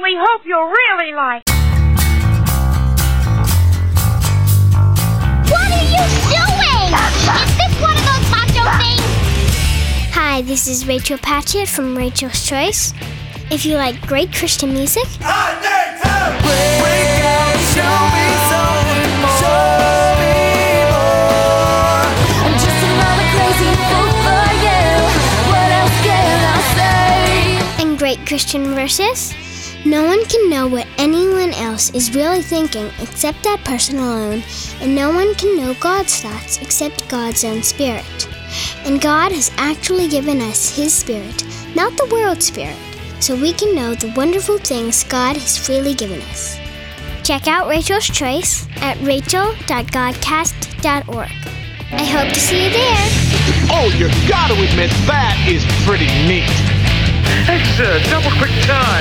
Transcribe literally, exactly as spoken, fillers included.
really hope you'll really like. What are you doing? Is this one of those macho things? Hi, this is Rachel Patchett from Rachel's Choice. If you like great Christian music, I need to break out, show me something more. Show me more. I'm just another crazy fool for you. What else can I say? and great Christian verses, no one can know what anyone else is really thinking except that person alone, and no one can know God's thoughts except God's own Spirit. And God has actually given us His Spirit, not the world's spirit, so we can know the wonderful things God has freely given us. Check out Rachel's Choice at rachel dot godcast dot org. I hope to see you there. Oh, you gotta admit, that is pretty neat. It's uh, double quick time.